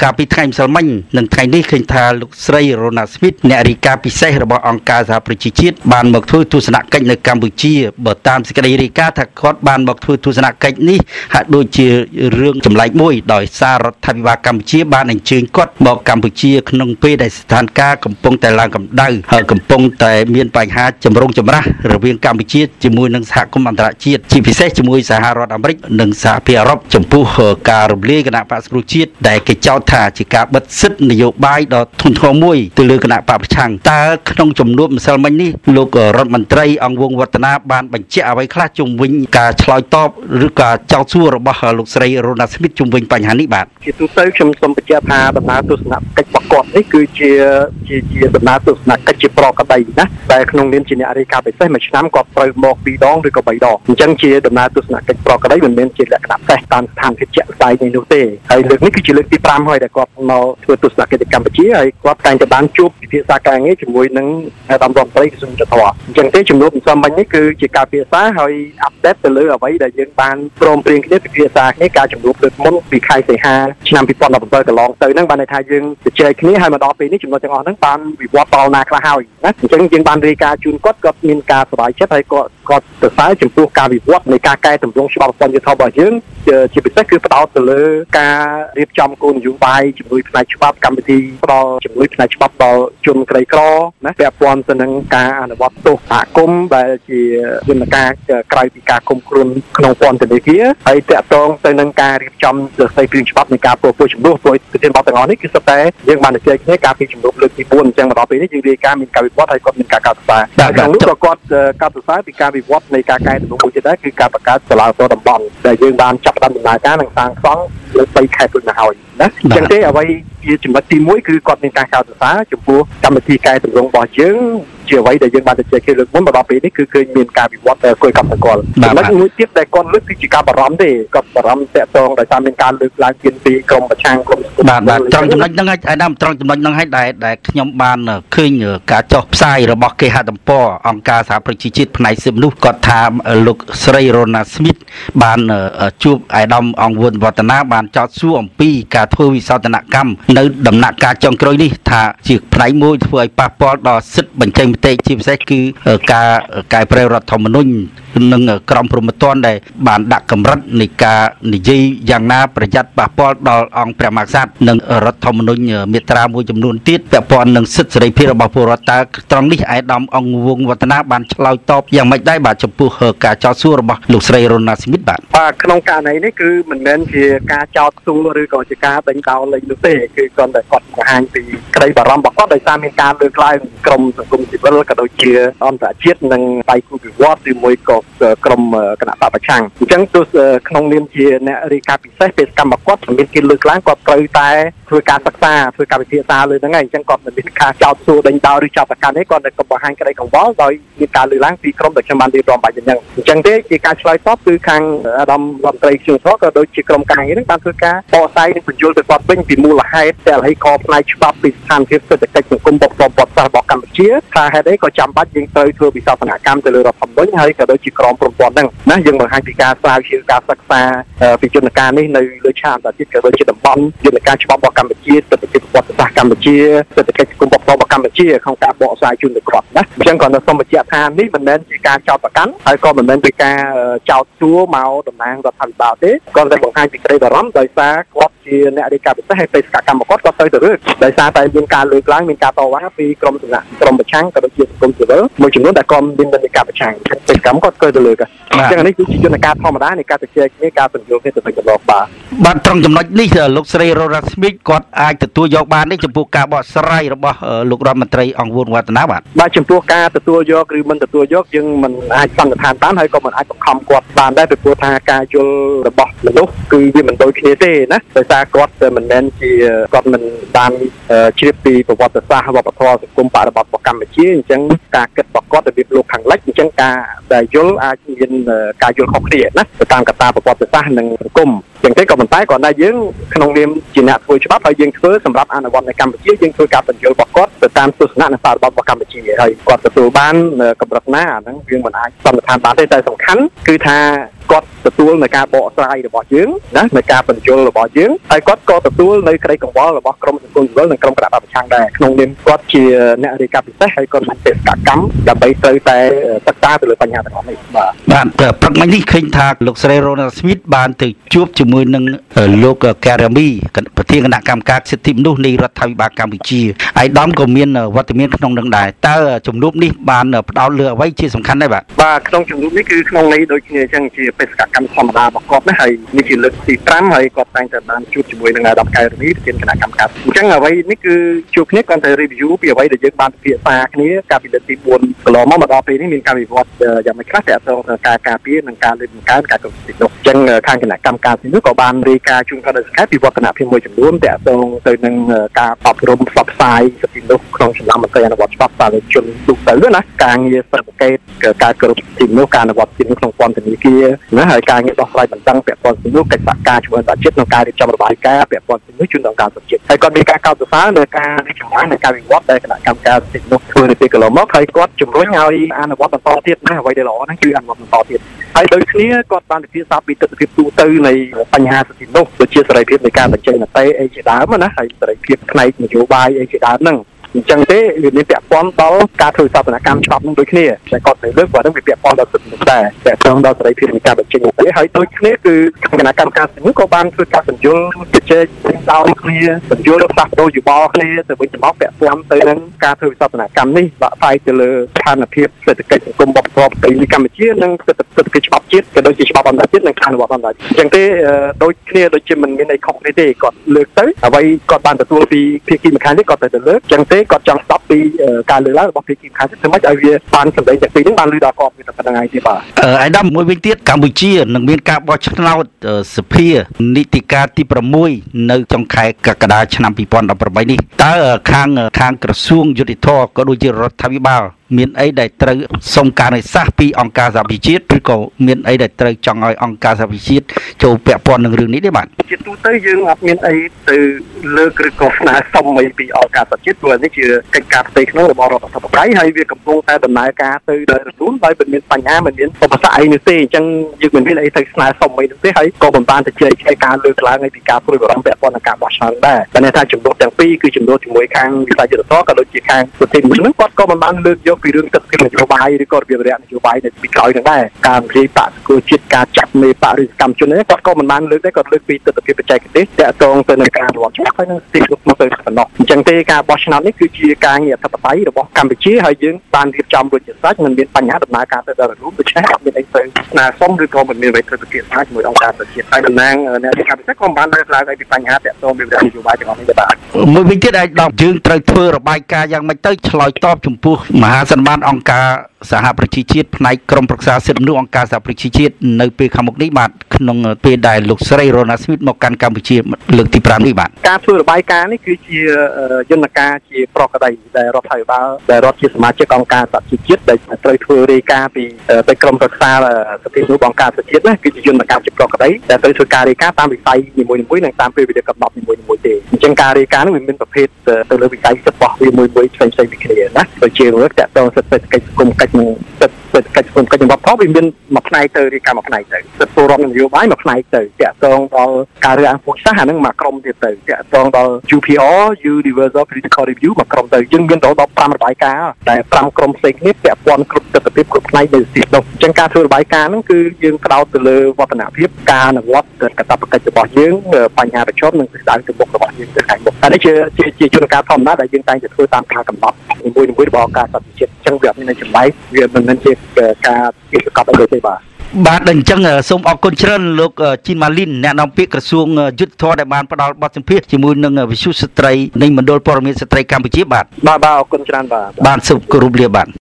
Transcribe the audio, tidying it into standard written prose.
ការពីថ្ងៃម្សិលមិញនិងថ្ងៃនេះឃើញថាលោកស្រី Ronald Smith អ្នករាយការណ៍ពិសេសរបស់អង្គការសហប្រជាជាតិបានមកធ្វើទស្សនកិច្ចនៅកម្ពុជាបើតាមសេចក្តីរាយការណ៍ថាគាត់បានមកធ្វើទស្សនកិច្ចនេះហាក់ដូចជារឿងចម្លែកមួយដោយសាររដ្ឋាភិបាលកម្ពុជាបានអញ្ជើញគាត់មកកម្ពុជាក្នុងពេលដែលស្ថានភាពកំពុងតែឡើងកម្ដៅហើយកំពុងតែមានបញ្ហាចម្រូងចម្រាសរវាងកម្ពុជាជាមួយនឹងសហគមន៍អន្តរជាតិជាពិសេសជាមួយសហរដ្ឋអាមេរិកនិងសហភាពអឺរ៉ុបចំពោះការរំលាយគណៈបក្សប្រជាជាតិដែលគេចោទថាជាការបិទសិទ្ធិនយោបាយដ៏ធ្ងន់ធ្ងរមួយទៅលើគណៈបកប្រឆាំងតើក្នុងជំនួបម្សិលមិញនេះលោករដ្ឋមន្ត្រីអង្គវង្សវឌ្ឍនាបានបញ្ជាក់អ្វីខ្លះជុំវិញការឆ្លើយតបឬការចោទសួររបស់លោកស្រី Ronald Smith ជុំវិញបញ្ហានេះបាទជាទូទៅខ្ញុំសូមបញ្ជាក់ថាដំណើរទស្សនកិច្ចរបស់គាត់នេះគឺជាដំណើរទស្សនកិច្ចជាប្រក្រតីណាតែក្នុងនាមជាអ្នករាយការណ៍ពិសេសមួយឆ្នាំគាត់ត្រូវមក2ដងឬក៏3ដងអញ្ចឹងជាដំណើរទស្សនកិច្ចប្រក្រតីមិនមែនជាលក្ខណៈពិសេសតាមស្ថានភាពជាក់ស្ដែងនេះនោះទេហើយលើកនេះគឺជាលើកទី5ហើយដែលគាត់មកធ្វើទស្សនកិច្ចទៅកម្ពុជាហើយគាត់តែងតែបានជួបពិភាក្សាការងារជាមួយនឹងអាដាមរដ្ឋមន្ត្រីក្រសួងយុទ្ធភ័ពអញ្ចឹងទេជំនួបម្សិលមិញនេះគឺជាការពិភាក្សាហើយអាប់ដេតទៅលើអ្វីដែលយើងបានព្រមព្រៀងគ្នាពិភាក្សាគ្នាការជំនួបលើកមុនពីខែសីហាឆ្នាំ2017កន្លងទៅហ្នឹងបានន័យថាយើងជជែកគ្នាហើយមកដល់ពេលនេះចំណុចទាំងអស់ហ្នឹងបានវិវត្តដល់ណាខ្លះហើយណាអញ្ចឹងយើងបានរាយការណ៍ជូនគាត់មានការសប្បាយចិត្តហើយគាត់សរសើរចំពោះការវិវត្តនៃការកែតម្រង់ច្បាប់ប្រព័ន្ធយុត្តិធម៌របស់យើងជាពិសេសគឺផ្ដោតទៅលើការរៀបចំគោលនយោបាយជំនួយផ្នែកច្បាប់កម្មវិធីផ្ដល់ជំនួយផ្នែកច្បាប់ដល់ជនក្រីក្រណាពាក់ព័ន្ធទៅនឹងការអនុវត្តទោសសហគមន៍ដែលជាយន្តការក្រៅពីការគុំខ្លួនក្នុងពន្ធនាគារហើយតាក់ទងទៅនឹងការរៀបចំសរសេរព្រៀងច្បាប់នៃការប្រពោះជំនួសព្រោះប្រធានបទទាំងអស់នេះគឺសុទ្ធតែយើងបានជជែកគ្នាការពីជំនួសលើកទី4អញ្ចឹងមកដល់ពេលនេះយើងរាយការណ៍មានការវិវត្តហើយគាត់មានការកោតសរសើរតែក្នុងនោះក៏គាត់កោតសរសើរពីការវិវត្តនៃការកែតម្រង់មួយទៀតដែរគឺការបង្កើតសាលាឧទ្ធរតំបន់ដែលយើងបានចាប់ផ្ដើមដំណើរការនិងសាងសង់លើ3ខែរួចមកហើយណាអញ្ចឹងទេអ្វីជាចំណុចទី1គឺគាត់មានការកោតសរសើរចំពោះកម្មវិធីកែតម្រង់របស់យើងជាអ្វីដែលយើងបានទៅជែកគ្នាលើកមុនមកដល់ពេលនេះគឺឃើញមានការវិវត្តគួរឲ្យកត់សម្គាល់ចំណុចមួយទៀតដែលគាត់លើកគឺជាការបារម្ភទេគាត់បារម្ភតាក់ទងដោយសារមានការលើកឡើងពីក្រមប្រឆាំងក្រមបាទត្រង់ចំណុចហ្នឹងឯណាត្រង់ចំណុចហ្នឹងឯដែលខ្ញុំបានឃើញការចុះផ្សាយរបស់គេហទំព័រអង្គការសហប្រជាជាតិផ្នែកសិទ្ធិមនុស្សគាត់ថាលោកស្រី Ronald Smith បានជួបអាដាមអង្គវង្សវឌ្ឍនាបានចោទសួរអំពីការធ្វើវិសោធនកម្មនៅដំណាក់កាលចុងក្រោយនេះថាជាផ្នែកមួយធ្វើឲ្យប៉ះពាល់ដល់សិទ្ធិបញ្ចេញមតិជាពិសេសគឺការកែប្រែរដ្ឋធម្មនុញ្ញនិងក្រមព្រហ្មទណ្ឌដែលបានដាក់កម្រិតនៃការនិយាយយ៉ាងណាប្រយ័ត្នប៉ះពាល់ដល់អង្គព្រះមហាក្សត្រនិងរដ្ឋធម្មនុញ្ញមាត្រាមួយចំនួនទៀតពាក់ព័ន្ធនឹងសិទ្ធិសេរីភាពរបស់ពលរដ្ឋតើត្រង់នេះអាដាមអង្គវង្សវឌ្ឍនាបានឆ្លើយតបយ៉ាងម៉េចដែរបាទចំពោះការចោទសួររបស់លោកស្រី Ronald Smith បាទក្នុងករណីនេះគឺមិនមែនជាការចោទសួរឬក៏ជាការដេញដោលលេងនោះទេគឺគ្រាន់តែគាត់បង្ហាញពីក្តីបារម្ភរបស់គាត់ដោយសារមានការលើកឡើងក្រមសង្គមស៊ីវិលក៏ដូចជាអន្តរជាតិនិងដៃគូពិវត្តឬមួយក៏ក្រុមគណៈបកប្រឆាំងអញ្ចឹងទោះក្នុងនាមជាអ្នករាយការណ៍ពិសេសពេលកម្មគាត់មានគេលើកឡើងគាត់ត្រូវតែធ្វើការសិក្សាធ្វើការវិភាគសាលើហ្នឹងហើយអញ្ចឹងគាត់មិនមានការចោទសួរដេញដោលឬចាប់ប្រកាន់ទេគាត់តែបង្ហាញក្តីកង្វល់ដោយមានការលើកឡើងពីក្រុមដែលខ្ញុំបានរៀបរាប់បាច់អញ្ចឹងទេជាការឆ្លើយតបគឺខាងអាដាមរដ្ឋមន្ត្រីជួនធក៏ដូចជាក្រុមការងារហ្នឹងបានធ្វើការបកស្រាយនិងបញ្យល់ទៅគាត់វិញពីមូលហេតុដែលឲ្យខផ្នែកច្បាប់ពីស្ថានភាពសេដ្ឋកិច្ចសង្គមរបស់ប្រវត្តិសាស្ត្ររបស់កម្ពុជាថាហេតុអីក៏ចាំបាច់យើងត្រូវធ្វើវិសោធនកម្មទៅលើរដ្ឋធម្មនុញ្ញហើយក៏ដូចជាក្រមព្រហ្មទណ្ឌហ្នឹងណាយើងបង្ហាញពីការស្រាវជ្រាវការសិក្សាពីយន្តការនេះនៅលើឆាកអន្តរជាតិក៏ដូចជាតំបន់យន្តការច្បាប់របស់កម្ពុជាសេដ្ឋកិច្ចប្រវត្តិសាស្ត្រកម្ពុជាសេដ្ឋកិច្ចសង្គមរបស់កម្ពុជាក្នុងការបកស្រាយជូនទៅគាត់ណាអញ្ចឹងគាត់សូមបញ្ជាក់ថានេះមិនមែនជាការចោទប្រកាន់ហើយក៏មិនមែនជាការចោទសួរមកតំណាងរដ្ឋាភិបាលទេគាត់តែបង្ហាញពីក្តីបារម្ភដោយសារគាត់ជាអ្នករាយការណ៍ពិសេសហើយបេសកកម្មគាត់ទៅរើសដោយសារតែមានការលើកឡើងមានការតវ៉ាពីក្រមសំណាក់ក្រមប្រឆាំងក៏ដូចជាសង្គមស៊ីវិលមួយចំនួនដែលគាត់មាននិន្នាការប្រឆាំងបេសកកម្មគាត់ទៅលើកអញ្ចឹងនេះគឺជាយន្តការធម្មតានៃការជជែកគ្នាការពន្យល់គ្នាទៅវិញទៅមកបាទត្រង់ចំណុចនេះលោកស្រី Ronald Smith គាត់អាចទទួលយកបានទេចំពោះការបកស្រាយរបស់លោករដ្ឋមន្ត្រីអង្គវង្សវឌ្ឍនាបាទចំពោះការទទួលយកឬមិនទទួលយកយើងមិនអាចសន្និដ្ឋានបានហើយក៏មិនអាចបង្ខំគាត់បានដែរពីព្រោះថាការយល់របស់មនុស្សគឺវាមិនដូចគ្នាទេណាដោយសារគាត់មិនមែនជាគាត់មិនបានជ្រាបពីប្រវត្តិសាស្ត្រវប្បធម៌សង្គមបរិបទរបស់កម្ពុជាអញ្ចឹងការគិតរបស់គាត់របៀបលោកខាងលិចអញ្ចឹងការដែលយល់អាចមានការយល់ខុសគ្នាណាទៅតាមកត្តាប្រវត្តិសាស្ត្រនិងសង្គមចឹងទេក៏ប៉ុន្តែគាត់ថាយើងក្នុងនាមជាអ្នកធ្វើច្បាប់ហើយយើងធ្វើសម្រាប់អនុវត្តនៅកម្ពុជាយើងធ្វើការបញ្យល់របស់គាត់ទៅតាមទស្សនៈនិងសាររបស់កម្ពុជាហើយគាត់ទទួលបានកម្រិតណាអាហ្នឹងវាមិនអាចសន្និដ្ឋានបានទេតែសំខាន់គឺថាគាត់ទទួលនៅការបកស្រាយរបស់យើងណានៅការបញ្យល់របស់យើងហើយគាត់ក៏ទទួលនៅក្តីកង្វល់របស់ក្រមសង្គមស៊ីវិលនិងក្រមគណៈបព្វប្រឆាំងដែរក្នុងនាមគាត់ជាអ្នករាយការណ៍ពិសេសហើយគាត់មានបេសកកម្មដើម្បីត្រូវតែសិក្សាទៅលើបញ្ហាទាំងនេះបាទព្រឹកមិញនេះឃើញថាលោកស្រីរ៉ូណាល់ ស្មីតបានទៅជួបជាមួយនឹងលោកការ៉ាមីប្រធានគណៈកម្មការសិទ្ធិមនុស្សនៃរដ្ឋាភិបាលកម្ពុជាឯកឧត្តមក៏មានវត្តមានក្នុងនឹងដែរតើជំនួបនេះបានផ្ដោតលើអ្វីជាសំខាន់ដែរបាទក្នុងជំនួបនេះគឺក្នុងន័យដូចគ្នាអញ្ចឹងជាបេសកកម្មធម្មតារបស់គាត់ណាហើយនេះជាលើកទី5ហើយគាត់តែងតែបានជួបជាមួយនឹងអាដាមកែរ៉ាមីប្រធានគណៈកម្មការអញ្ចឹងអ្វីនេះគឺជួបគ្នាគាត់ទៅ review ពីអ្វីដែលយើងបានពិភាក្សាគ្នាកាលពីលើកទី4កន្លងមកដល់ពេលនេះមានការវិវត្តយ៉ាងមិនខ្លះទាក់ទងនឹងការការពារនិងការលើកបង្កើនការគ្រប់គ្រងនោះអញ្ចឹងខាងគណៈកម្មការនេះក៏បានរាយការណ៍ជូនគាត់ដោយសង្ខេបពីវឌ្ឍនភាពមួយចំនួនទាក់ទងទៅនឹងការអប់រំផ្សព្វផ្សាយសិទ្ធិមនុស្សក្នុងចំណោមមន្ត្រីអនុវត្តច្បាប់សាធារណជនទូទៅណាការងារស៊ើបអង្កេតការគោរពសិទ្ធិមនុស្សការអនុវត្តសិទ្ធិមនុស្សក្នុងពន្ធនាគារណាហើយការងារដោះស្រាយបណ្ដឹងពាក់ព័ន្ធជាមួយកិច្ចសហការជាមួយសហជាតិក្នុងការរៀបចំរបាយការណ៍ពាក់ព័ន្ធជាមួយជូនដល់ការសហជាតិហើយគាត់មានការកោតសរសើរនៅការរីកចម្រើននៃការវិវត្តដែលគណៈកម្មការសិទ្ធិមនុស្សធ្វើនៅពេលកន្លងមកហើយគាត់ជំរុញឲ្យអនុវត្តបន្តទៀតណាអ្វីដែលល្អហ្នឹងគឺអនុវត្តបន្តទៀតហើយដូចគ្នាគាត់បានពិភាក្សាពីទស្សនវិជ្ជាទូទៅនៃបញ្ហាសិទ្ធិមនុស្សដូចជាសេរីភាពនៃការបញ្ចេញមតិអីជាដើមណាហើយសេរីភាពផ្នែកនយោបាយអីជាដើមហ្នឹងអញ្ចឹងទេវាមានពាក់ព័ន្ធដល់ការធ្វើសកម្មកម្មច្បាប់នឹងដូចគ្នាតែគាត់ទៅលើកគាត់នឹងវាពាក់ព័ន្ធដល់សិទ្ធិមនុស្សដែរពាក់ព័ន្ធដល់សេរីភាពនៃការបញ្ចេញមតិហើយដូចគ្នាគឺគណៈកម្មការសិទ្ធិមនុស្សក៏បានធ្វើការបញ្យល់ជជែកដោយគ្នាបញ្យល់ផ្លាស់ប្ដូរយោបល់គ្នាទៅវិញទៅមកពាក់ព័ន្ធទៅនឹងការធ្វើសកម្មកម្មនេះបាក់ផ្សាយទៅលើស្ថានភាពសេដ្ឋកិច្ចសង្គមរបស់ប្រទេសកម្ពុជានិងសេដ្ឋកិច្ចច្បាប់ជាតិក៏ដូចជាច្បាប់អន្តរជាតិនិងការអនុវត្តអន្តរជាតិអញ្ចឹងទេដូចគ្នាដូចជាមិនមានអីខុសគ្នាទេគាត់លើកទៅអ្វីគាត់បានទទួលពីភាគីម្ខាងនេះគាត់ទៅលើកអញ្ចឹងទេគាត់ចង់ស្ដាប់ពីការលើកឡើងរបស់ភាគីម្ខាងទៀតធ្វើម៉េចឲ្យវាបានសម្ដែងទាំងពីរហ្នឹងបានលើកដល់គាត់វាតែប៉ុណ្្នឹងឯងទេបាទអាយដាមមួយវិញទៀតកម្ពុជានឹងមានការបោះឆ្នោតសភានីតិកាលទី6នៅចុងខែកក្កដាឆ្នាំ2018នេះតើខាងក្រសួងយុតិធធម៌ក៏ដូចជារដ្ឋាភិបាលមានអីដែលត្រូវសុំការអនុសាសន៍ពីអង្គការសហប្រជាជាតិឬក៏មានអីដែលត្រូវចង់ឲ្យអង្គការសហប្រជាជាតិចូលពាក់ព័ន្ធនឹងរឿងនេះទេបាទជាទូទៅយើងអត់មានអីទៅលើកឬក៏ស្នើសុំអីពីអង្គការសហជាតិព្រោះនេះជាកិច្ចការផ្ទៃក្នុងរបស់រដ្ឋាភិបាលហើយវាកំពុងតែដំណើរការទៅដោយរលូនដោយមិនមានបញ្ហាមិនមានឧបសគ្គអីនោះទេអញ្ចឹងយើងមិនមានអីទៅស្នើសុំអីនោះទេហើយក៏មិនបានទៅជែកឆ្លៃការលើកឡើងអីពីការព្រួយបារម្ភពាក់ព័ន្ធនឹងការបោះឆ្នោតដែរតែថាចំនួនទាំងពីរគឺចំនួនជាមួយខាងវិស័យយុទ្ធសាស្ត្រក៏ដូចជាខាងប្រទេសមួយហ្នឹងគាត់ក៏មិនបានលើកយកពីរឿងទឹកនយោបាយឬក៏របៀបរយៈនយោបាយនៅពីក្រោយហ្នឹងដែរការនិយាយបកស្គរជាតិការចាត់មេបរិយាកម្មជននេះគាត់ក៏មិនបានលើកដែរគាត់លើកពីទស្សនវិជ្ជាបច្ចេកទេសតាក់ទងទៅនឹងការរំច្បាប់ហើយនឹងទីគ្រប់មកទៅប៉ុណ្ណោះអញ្ចឹងទេការបោះឆ្នោតនេះគឺជាការងារអធិបតេយ្យរបស់កម្ពុជាហើយយើងបានរៀបចំរួចជាស្រេចមិនមានបញ្ហាដំណើរការទៅដល់រលូនដូច្នេះអត់មានអីទៅស្នើសុំឬក៏មិនមានអ្វីត្រូវពិភាក្សាជាមួយអង្គការសហជាតិហើយតំណាងអ្នករាជការពិសេសក៏បានលើកឡើងពីបញ្ហាតាក់ទងពីនយោបាយទាំងអស់នេះដែរបាទមួយវិញទៀតឯកឧត្តមយើងត្រូវធ្វើរបាយការណ៍យ៉ាងម៉េចទៅឆ្លើយតបចំពោះមហាសន្និបាតអង្គការសហប្រជាជាតិផ្នែកក្រមប្រឹក្សាសិទ្ធិមនុស្សអង្គការសហប្រជាជាតិនៅពេលខាងមុខនេះបាទក្នុងពេលដែលលោកស្រីរ៉ូណាល់ ស្មីតមកកាន់កម្ពុជាលើកទី5នេះបាទការធ្វើរបាយការណ៍នេះគឺជាយន្តការជាប្រកបដែលរដ្ឋាភិបាលដែលរដ្ឋជាសមាជិកអង្គការសហជីវជាតិដែលត្រូវធ្វើរាយការណ៍ពីទៅក្រមប្រឹក្សាសិទ្ធិមនុស្សអង្គការសហជាតិណាគឺជាយន្តការជាប្រកបដែលត្រូវធ្វើការរាយការណ៍តាមវិស័យនីមួយៗនិងតាមពេលវេលាកំណត់នីមួយៗទេអញ្ចឹងការរាយការណ៍នេះវាមានប្រភេទទៅលើវិស័យរបស់វាមួយផ្សេងៗពីគ្នាណាដូចជារឿងតាក់ទងសេដ្ឋកិច្ចសង្គមកិច្ចនឹងសេដ្ឋកិច្ចសង្គមកិច្ចរបស់ផលវាមានមួយផ្នែកទៅរាយការណ៍មួយផ្នែកទៅសិទ្ធិពលរដ្ឋនយោបាយមួយផ្នែកទៅតាក់ទងដល់ការរើសអើងពុជសាសអានឹងមួយក្រុមទៀតទៅតាក់ទងដល់ UPR Universal Critical Review មួយក្រុមទៅយើងមានដល់5របាយការណ៍តែ5ក្រុមផ្សេងគ្នាពាក់ព័ន្ធគ្រប់ទិដ្ឋភាពគ្រប់ផ្នែកនៃសិទ្ធិនោះអញ្ចឹងការធ្វើរបាយការណ៍ហ្នឹងគឺយើងផ្ដោតទៅលើវឌ្ឍនភាពការអនុវត្តកាតព្វកិច្ចរបស់យើងបញ្ហាប្រឈមនិងទិសដៅទៅមុខរបស់យើងទៅខាងមុខតែនេះជាជនការធម្មតាដែលយើងតែងតែធ្វើតាមការកំណត់នីមួយៗរបស់អង្គការសហប្រជាជាតិអញ្ចឹងវាអត់មានចម្លែកវាមិនមែនជាការពីប្រកបដោយទេបាទអញ្ចឹងសូមអរគុណច្រើនលោកជីនម៉ាលីនអ្នកនាំពាក្យក្រសួងយុទ្ធភ័ពដែលបានផ្ដល់បទសម្ភាសន៍ជាមួយនឹងវិទ្យុស្ត្រីនៃមណ្ឌលព័ត៌មានស្ត្រីកម្ពុជាបាទអរគុណច្រើនបាទសូមគោរពលាបាទ